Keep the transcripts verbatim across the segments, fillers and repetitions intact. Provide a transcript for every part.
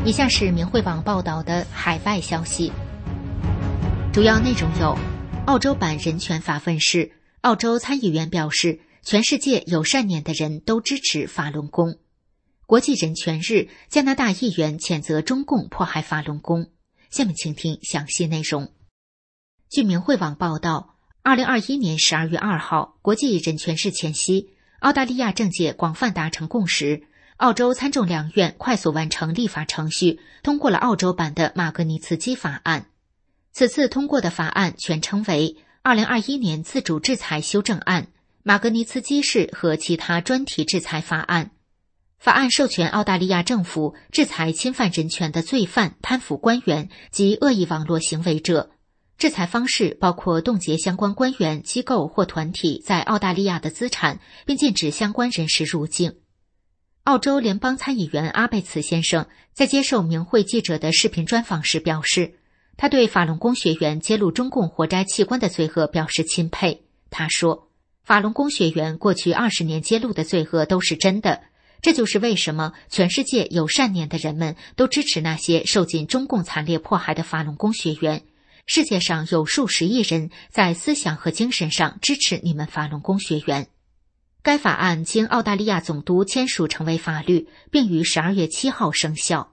以下是明慧网报道的海外消息，主要内容有：澳洲版人权法问世，澳洲参议员表示，全世界有善念的人都支持法轮功。国际人权日，加拿大议员谴责中共迫害法轮功。下面请听详细内容。据明慧网报道，二零二一年十二月二号，国际人权日前夕，澳大利亚政界广泛达成共识，澳洲参众两院快速完成立法程序，通过了澳洲版的马格尼茨基法案。此次通过的法案全称为二零二一年自主制裁修正案、马格尼茨基式和其他专题制裁法案。法案授权澳大利亚政府制裁侵犯人权的罪犯、贪腐官员及恶意网络行为者。制裁方式包括冻结相关官员、机构或团体在澳大利亚的资产，并禁止相关人士入境。澳洲联邦参议员阿贝茨先生在接受明慧记者的视频专访时表示，他对法轮功学员揭露中共活摘器官的罪恶表示钦佩。他说，法轮功学员过去二十年揭露的罪恶都是真的，这就是为什么全世界有善念的人们都支持那些受尽中共惨烈迫害的法轮功学员。世界上有数十亿人在思想和精神上支持你们法轮功学员。该法案经澳大利亚总督签署成为法律，并于十二月七号生效。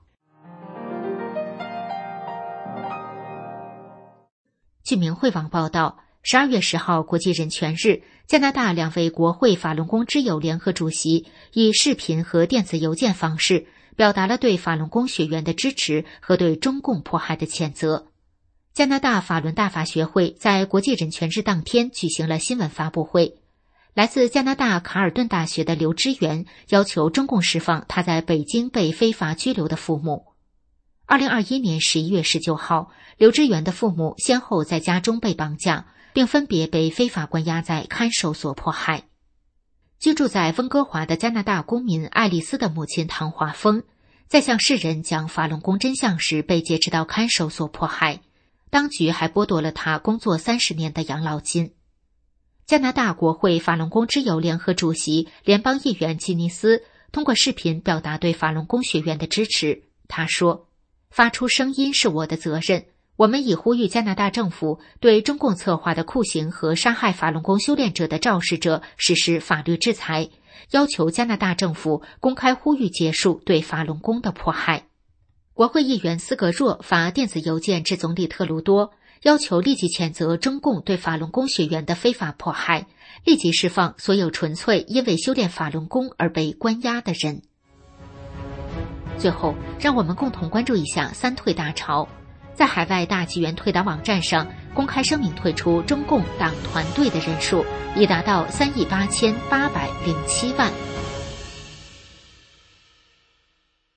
据明慧网报道，十二月十号国际人权日，加拿大两位国会法轮功之友联合主席以视频和电子邮件方式表达了对法轮功学员的支持和对中共迫害的谴责。加拿大法轮大法学会在国际人权日当天举行了新闻发布会。来自加拿大卡尔顿大学的刘知源要求中共释放他在北京被非法拘留的父母。二零二一年十一月十九号，刘知源的父母先后在家中被绑架，并分别被非法关押在看守所迫害。居住在温哥华的加拿大公民爱丽丝的母亲唐华峰，在向世人讲法轮功真相时被劫持到看守所迫害，当局还剥夺了他工作三十年的养老金。加拿大国会法轮功之友联合主席联邦议员吉尼斯通过视频表达对法轮功学员的支持。他说，发出声音是我的责任，我们已呼吁加拿大政府对中共策划的酷刑和杀害法轮功修炼者的肇事者实施法律制裁，要求加拿大政府公开呼吁结束对法轮功的迫害。国会议员斯格若发电子邮件至总理特鲁多，要求立即谴责中共对法轮功学员的非法迫害，立即释放所有纯粹因为修炼法轮功而被关押的人。最后，让我们共同关注一下三退大潮。在海外大纪元退党网站上公开声明退出中共党团队的人数已达到三亿八千八百零七万。